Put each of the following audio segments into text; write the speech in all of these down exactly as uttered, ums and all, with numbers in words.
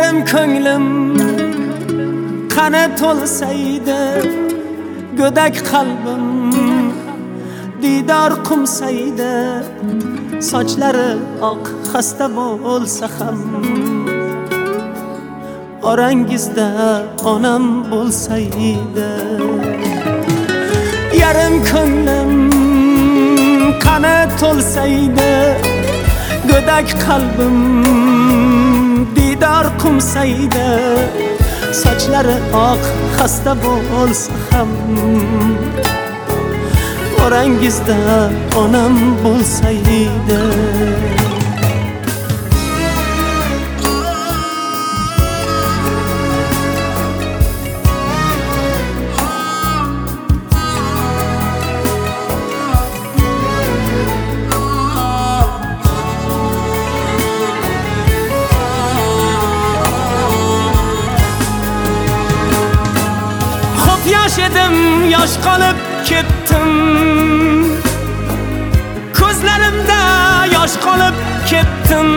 yarim ko'nglim qani to'lsaydi, go'dak qalbim didor qumsaydi, sochlari oq xasta bo'lsa ham, orangizda onam bo'lsaydi. Yarim ko'nglim qani to'lsaydi, go'dak qalbim didor qumsaydi, sochlari oq xasta bo'lsa ham, orangizda onam bo'lsaydi. Yosh edim, yosh qolib ketdim, ko'zlarimda yosh qolib ketdim.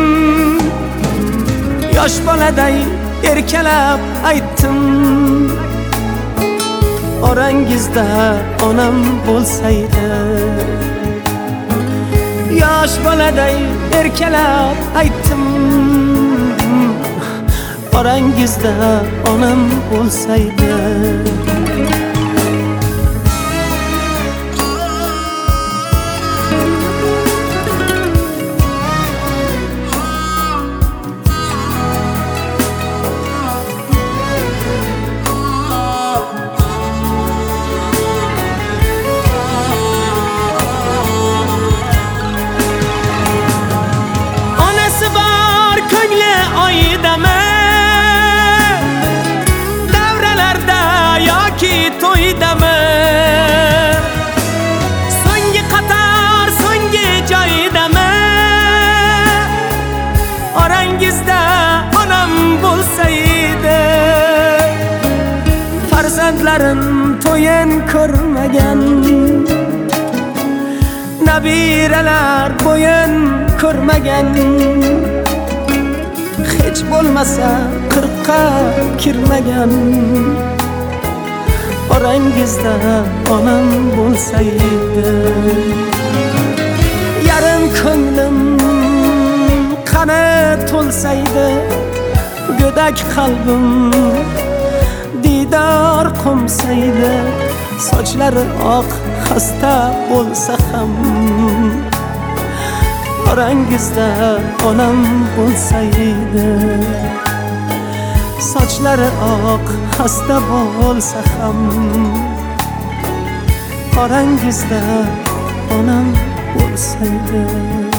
Yosh boladay erkalab aytdim, orangizda onam bo'lsaydi. Yosh boladay erkalab aytdim, orangizda onam bo'lsaydi. Onasi bor ko'ngli oydami, to'ydami, so'nggi qator so'nggi joydami, orangizda onam bo'lsaydi. Farzandlarim to'yin ko'rmagan, nabiralar bo'yin ko'rmagan, hech bo'lmasa qirqqa kirmagan, orangizda onam bo'lsaydi. Yarim ko'nglim qani to'lsaydi, go'dak qalbim didor qumsaydi, sochlari oq xasta bo'lsa ham, orangizda onam bo'lsaydi. Sochlari oq xasta bo'lsa ham, orangizda onam bo'lsaydi.